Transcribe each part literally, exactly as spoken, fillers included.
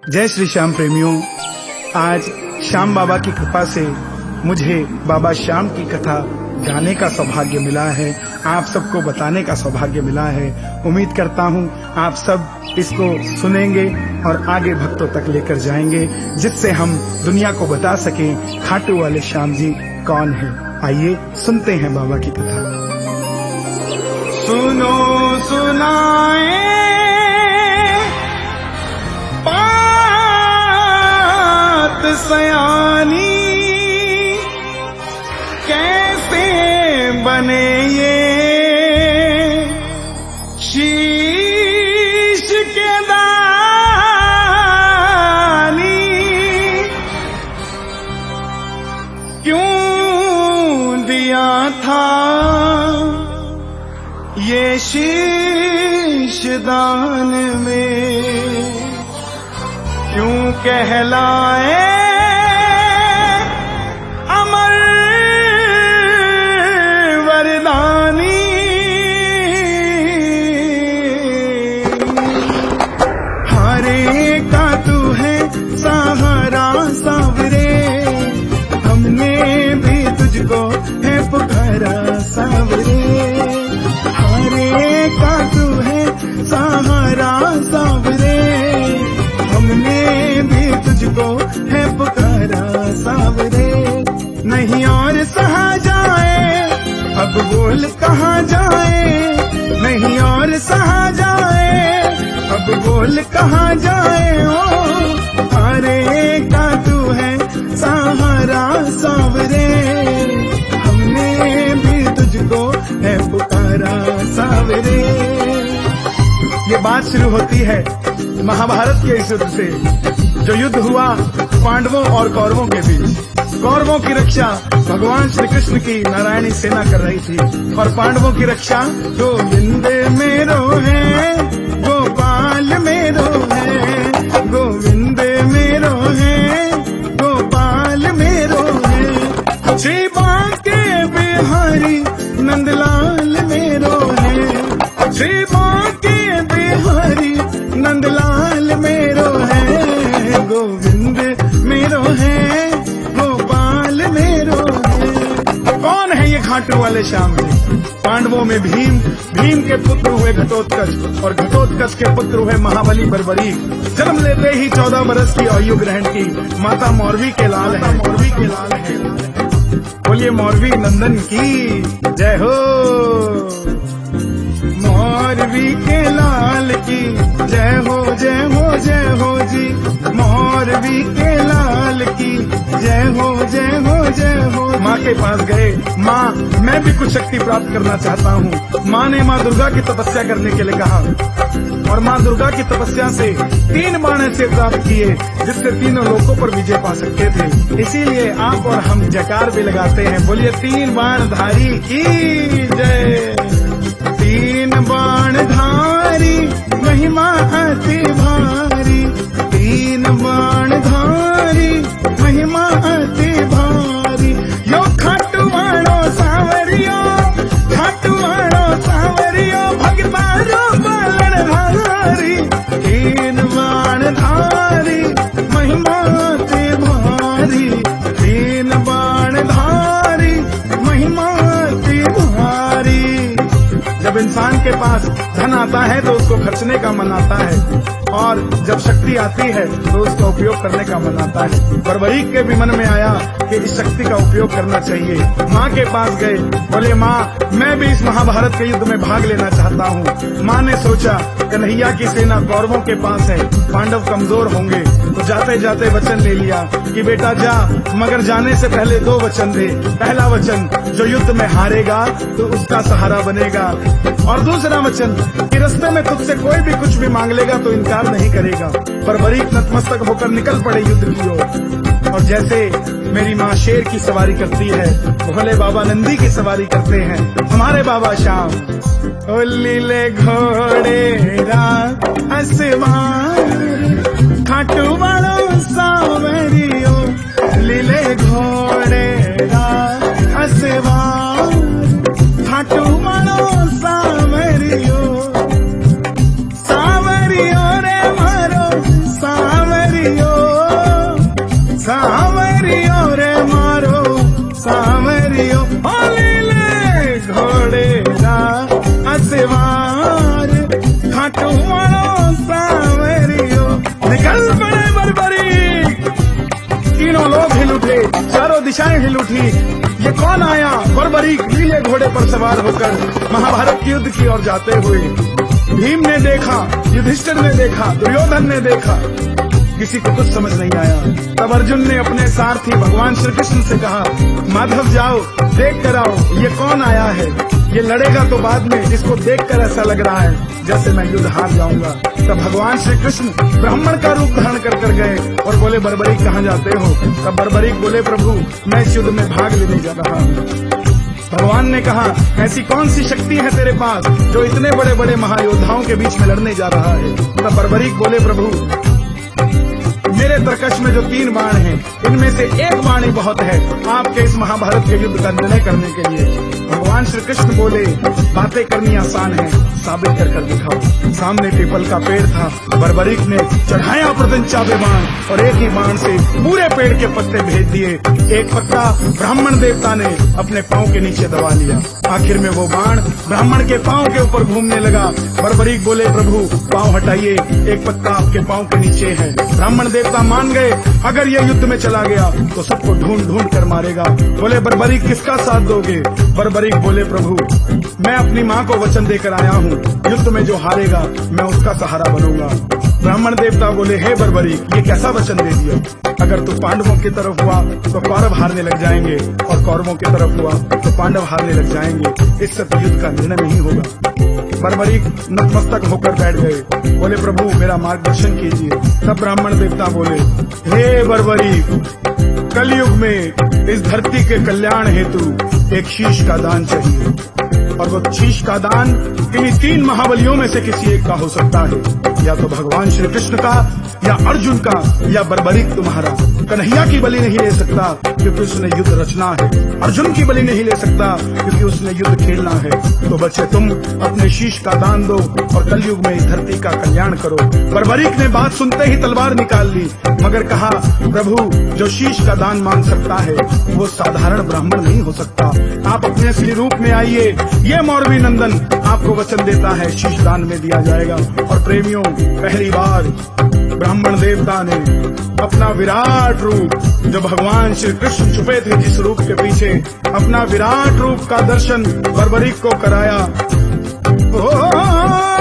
जय श्री श्याम प्रेमियों, आज श्याम बाबा की कृपा से मुझे बाबा श्याम की कथा गाने का सौभाग्य मिला है, आप सबको बताने का सौभाग्य मिला है। उम्मीद करता हूँ आप सब इसको सुनेंगे और आगे भक्तों तक लेकर जाएंगे, जिससे हम दुनिया को बता सकें खाटू वाले श्याम जी कौन है। आइए सुनते हैं बाबा की कथा। सुनो सुनाए सयानी, कैसे बने ये शीश के दानी, क्यों दिया था ये शीश दान में, क्यों कहलाए अमर वरदानी। हरे का तू है सहारा सावरे, हमने भी तुझको है पुकारा सावरे। हरे का तू है सहारा सावरे, हमने भी तुझको है पुकारा सावरे। नहीं और सहा जाए अब बोल कहाँ जाए, नहीं और सहा जाए अब बोल कहाँ जाए। ओ हरे का तू है सहारा सावरे, हमने भी तुझको है पुकारा सावरे। ये बात शुरू होती है महाभारत के इस युद्ध से, जो युद्ध हुआ पांडवों और कौरवों के बीच। कौरवों की रक्षा भगवान श्री कृष्ण की नारायणी सेना कर रही थी, और पांडवों की रक्षा गोविंद मेरो है गोपाल मेरो है, गोविंद मेरो है गोपाल मेरो है। श्री बांके बिहारी नंदलाल मेरो है, श्री बांके बिहारी नंदलाल मेरो है, गोविंद मेरो है गोपाल मेरो है। कौन है ये खाटू वाले श्याम जी? पांडवों में भीम, भीम के पुत्र हुए घटोत्कच, और घटोत्कच के पुत्र हुए महाबली बर्बरीक। जन्म लेते ही चौदह बरस की आयु ग्रहण की माता मौरवी के लाल है, मौरवी के लाल है। बोलिए मौरवी नंदन की जय हो, मौरवी के लाल की जय हो, जय हो जय हो जी, मौरवी के लाल की जय हो, जय हो जय हो। माँ के पास गए, माँ मैं भी कुछ शक्ति प्राप्त करना चाहता हूँ। माँ ने माँ दुर्गा की तपस्या करने के लिए कहा, और माँ दुर्गा की तपस्या से तीन बाण ऐसे प्राप्त किए जिससे तीनों लोकों पर विजय पा सकते थे। इसीलिए आप और हम जयकार भी लगाते हैं, बोलिए तीन बाण धारी की जय। तीन बाण धारी महिमा अति भारी, तीन बाण धारी महिमा अति भारी। यो खाटू वालो सावरियो, खाटू वालो सावरियो भगवानो बाण धारी। तीन बाण धारी महिमा अति भारी, तीन बाण धारी महिमा अति भारी। जब इंसान के पास धन आता है तो उसको खर्चने का मन आता है, और जब शक्ति आती है तो उसका उपयोग करने का मन आता है। बर्बरीक के भी मन में आया कि इस शक्ति का उपयोग करना चाहिए। माँ के पास गए, बोले माँ मैं भी इस महाभारत के युद्ध में भाग लेना चाहता हूँ। माँ ने सोचा कन्हैया की सेना कौरवों के पास है, पांडव कमजोर होंगे, तो जाते जाते वचन ले लिया कि बेटा जा, मगर जाने से पहले दो वचन दे। पहला वचन जो युद्ध में हारेगा तो उसका सहारा बनेगा, और दूसरा वचन कि रास्ते में तुझसे कोई भी कुछ भी मांग लेगा तो इनकार नहीं करेगा। बर्बरीक नतमस्तक होकर निकल पड़े युद्ध की ओर, और जैसे मेरी माँ शेर की सवारी करती है, भोले बाबा नंदी की सवारी करते हैं, हमारे बाबा श्याम ओ लीले घोड़े असवार, खाटू वालो सावरियो लीले घोड़े असवार, खाटू वालो सावरियो, सावरियो रे मारो सावरियो। चल पड़े बर्बरीक। तीनों लोग हिल उठे, चारों दिशाएं हिल उठी। ये कौन आया? बर्बरीक नीले घोड़े पर सवार होकर महाभारत के युद्ध की ओर जाते हुए। भीम ने देखा, युधिष्ठिर ने देखा, दुर्योधन ने देखा, किसी को कुछ समझ नहीं आया। तब अर्जुन ने अपने सारथी भगवान श्री कृष्ण से कहा, माधव जाओ देख कर आओ, ये कौन आया है? ये लड़ेगा तो बाद में, इसको देखकर ऐसा लग रहा है जैसे मैं युद्ध हार जाऊंगा। तब भगवान श्री कृष्ण ब्राह्मण का रूप धारण कर कर गए और बोले, बर्बरीक कहाँ जाते हो? तब बर्बरीक बोले, प्रभु मैं इस युद्ध में भाग लेने जा रहा हूँ। भगवान ने कहा, ऐसी कौन सी शक्ति है तेरे पास जो इतने बड़े बड़े महायोद्धाओं के बीच में लड़ने जा रहा है? तब बर्बरीक बोले, प्रभु मेरे तरकश में जो तीन बाण हैं, इनमें से एक बाण ही बहुत है आपके इस महाभारत के युद्ध का निर्णय करने के लिए। भगवान श्री कृष्ण बोले, बातें करनी आसान है, साबित कर कर दिखाओ। सामने पीपल का पेड़ था, बर्बरीक ने चढ़ाया प्रत्यंचावे बाण और एक ही बाण से पूरे पेड़ के पत्ते भेज दिए। एक पत्ता ब्राह्मण देवता ने अपने पांव के नीचे दबा लिया। आखिर में वो बाण ब्राह्मण के पांव के ऊपर घूमने लगा। बर्बरीक बोले, प्रभु पांव हटाइए, एक पत्ता आपके पांव के नीचे है। ब्राह्मण देवता मान गए, अगर ये युद्ध में चला गया तो सबको ढूंढ ढूंढ कर मारेगा। बोले, बर्बरीक किसका साथ दोगे? बर्बरीक बोले, प्रभु मैं अपनी माँ को वचन देकर आया हूँ, युद्ध में जो हारेगा मैं उसका सहारा बनूंगा। ब्राह्मण देवता बोले, हे बर्बरीक ये कैसा वचन दे दिया? अगर तू पांडवों की तरफ हुआ तो कौरव हारने लग जाएंगे और कौरवों की तरफ हुआ तो पांडव हारने लग जाएंगे। इससे तो युद्ध का निर्णय नहीं होगा। बर्बरीक नतमस्तक होकर बैठ गए। बोले, प्रभु मेरा मार्गदर्शन कीजिए। तब ब्राह्मण देवता बोले, हे बर्बरीक कलयुग में इस धरती के कल्याण हेतु एक शीश का दान चाहिए और वो शीश का दान इन्हीं तीन महाबलियों में से किसी एक का हो सकता है, या तो भगवान श्री कृष्ण का, या अर्जुन का, या बर्बरीक तुम्हारा। कन्हैया की बलि नहीं ले सकता क्योंकि उसने युद्ध रचना है, अर्जुन की बलि नहीं ले सकता क्योंकि उसने युद्ध खेलना है। तो बच्चे तुम अपने शीश का दान दो और कलयुग में इस धरती का कल्याण करो। बर्बरीक ने बात सुनते ही तलवार निकाल ली, मगर कहा, प्रभु जो शीश का दान मांग सकता है वो साधारण ब्राह्मण नहीं हो सकता। आप अपने असली रूप में आइए, ये मौरवी नंदन आपको वचन देता है शीश दान में दिया जाएगा। और प्रेमियों, पहली बार ब्राह्मण देवता ने अपना विराट रूप, जो भगवान श्री कृष्ण छुपे थे जिस रूप के पीछे, अपना विराट रूप का दर्शन बर्बरीक को कराया। ओ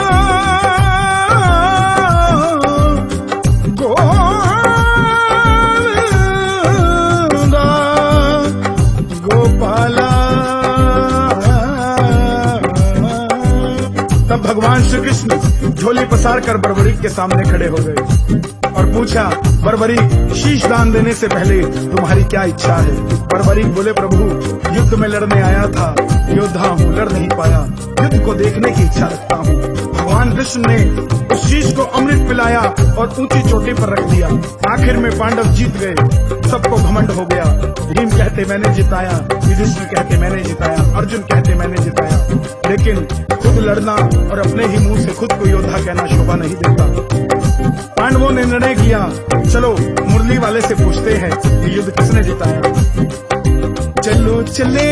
तब भगवान श्री कृष्ण झोली पसार कर बर्बरीक के सामने खड़े हो गए और पूछा, बर्बरीक शीश दान देने से पहले तुम्हारी क्या इच्छा है? बर्बरीक बोले, प्रभु युद्ध में लड़ने आया था, योद्धा हूँ, लड़ नहीं पाया, युद्ध को देखने की इच्छा रखता हूँ। भगवान कृष्ण ने उस शीश को अमृत पिलाया और ऊंची चोटी पर रख दिया। आखिर में पांडव जीत गए, सबको घमंड हो गया। भीम कहते मैंने जिताया, युधिष्ठिर कहते मैंने जिताया, अर्जुन कहते मैंने जिताया। लेकिन खुद लड़ना और अपने ही मुंह से खुद को योद्धा कहना शोभा नहीं देता। पांडवों ने निर्णय किया, चलो मुरली वाले से पूछते हैं कि युद्ध किसने जिताया। चलो चले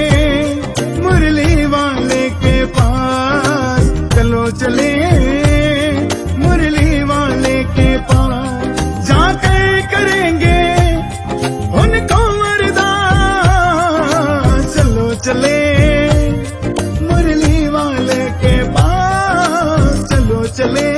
मुरली वाले के पास, चलो चले मुरली वाले के पास, जाकर करेंगे उनको वरदान। चलो चले मुरली वाले के पास, चलो चले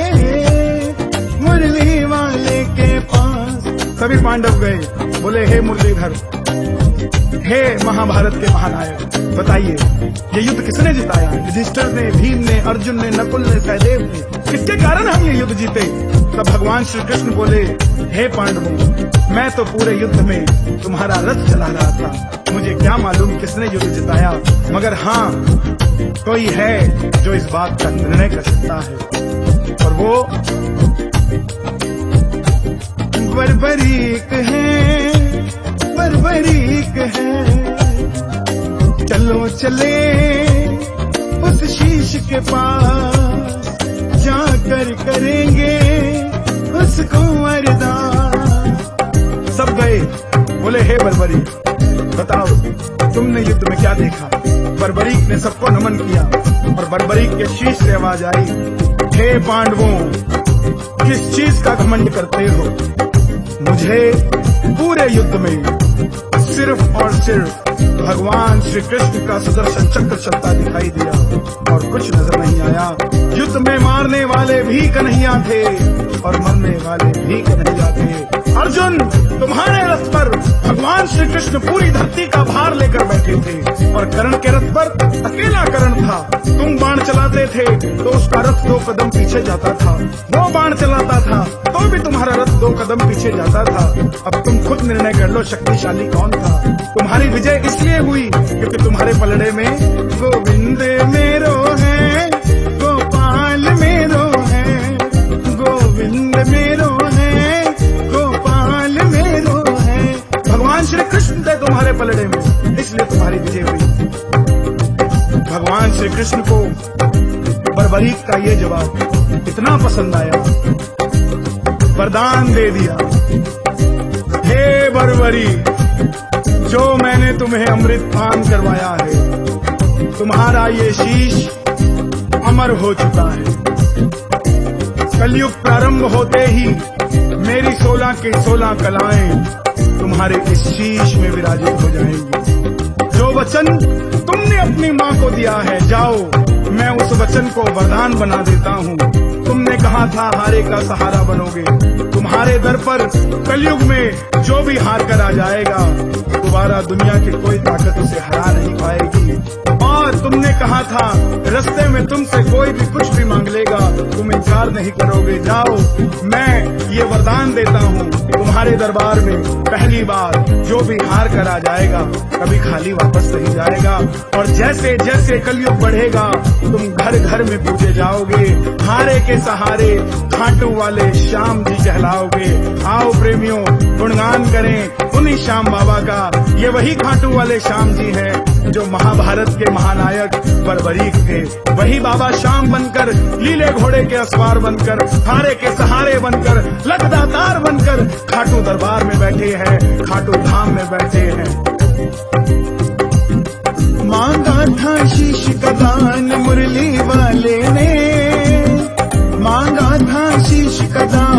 मुरली वाले के पास। सभी पांडव गए, बोले, हे मुरलीधर, हे महाभारत के महानायक, बताइए ये युद्ध किसने जिताया? युधिष्ठिर ने, भीम ने, अर्जुन ने, नकुल ने, सहदेव ने, किसके कारण हम ये युद्ध जीते? तब भगवान श्री कृष्ण बोले, हे पांडवों, मैं तो पूरे युद्ध में तुम्हारा रथ चला रहा था, मुझे क्या मालूम किसने युद्ध जिताया, मगर हाँ कोई है जो इस बात का निर्णय कर सकता है और वो बर्बरीक है, बर्बरीक है। चलो चले उस शीश के पास, जाकर करेंगे उसको वरदान। सब गए, बोले, हे बर्बरीक बताओ तुमने युद्ध में क्या देखा? बर्बरीक ने सबको नमन किया और बर्बरीक के शीश से आवाज आई, हे पांडवों, किस चीज का घमंड करते हो? मुझे पूरे युद्ध में सिर्फ और सिर्फ भगवान श्री कृष्ण का सुदर्शन चक्र चलता दिखाई दिया और कुछ नजर नहीं आया। युद्ध में मारने वाले भी कन्हैया थे और मरने वाले भी कन्हैया थे। अर्जुन, तुम्हारे रथ पर भगवान श्री कृष्ण पूरी धरती का भार लेकर बैठे थे और कर्ण के रथ पर अकेला कर्ण था। तुम बाण चलाते थे तो उसका रथ दो कदम पीछे जाता था, वो बाण चलाता था तो भी तुम्हारा रथ दो कदम पीछे जाता था। अब तुम खुद निर्णय कर लो, शक्तिशाली कौन था? तुम्हारी विजय इसलिए हुई क्योंकि तुम्हारे पलड़े में गोविंद मेरो है, गोपाल मेरो है, गोविंद मेरो है, गोपाल मेरो है। भगवान श्री कृष्ण थे तुम्हारे पलड़े में, इसलिए तुम्हारी विजय हुई। भगवान श्री कृष्ण को बर्बरीक का ये जवाब इतना पसंद आया, वरदान दे दिया, हे बर्बरी, जो मैंने तुम्हें अमृत पान करवाया है, तुम्हारा ये शीश अमर हो चुका है। कलयुग प्रारंभ होते ही मेरी सोलह की सोलह कलाएं तुम्हारे इस शीश में विराजित हो जाएंगी। जो वचन तुमने अपनी माँ को दिया है, जाओ, मैं उस वचन को वरदान बना देता हूँ। तुमने कहा था हारे का सहारा बनोगे, तुम्हारे दर पर कलयुग में जो भी हार कर आ जाएगा, दोबारा दुनिया की कोई ताकत उसे हरा नहीं पाएगी। और तुमने कहा था रास्ते में तुमसे कोई भी कुछ भी मांग लेगा, तुम इनकार नहीं करोगे। जाओ, मैं ये वरदान देता हूँ, तुम्हारे दरबार में पहली बार जो भी हार कर आ जाएगा कभी खाली वापस नहीं जाएगा। और जैसे जैसे कलयुग बढ़ेगा तुम घर घर में पूजे जाओगे, हारे के सहारे खाटू वाले श्याम जी कहलाओगे। आओ प्रेमियों, गुणगान करें उन्हीं श्याम बाबा का। ये वही खाटू वाले श्याम जी हैं जो महाभारत के महानायक बर्बरीक थे। वही बाबा श्याम बनकर, लीले घोड़े के अस्वार बनकर, हारे के सहारे बनकर, लखदातार बनकर खाटू दरबार में बैठे हैं, खाटू धाम में बैठे हैं। मांगा था शीश का दान मुरली वाले ने, मांगा था शीश का दान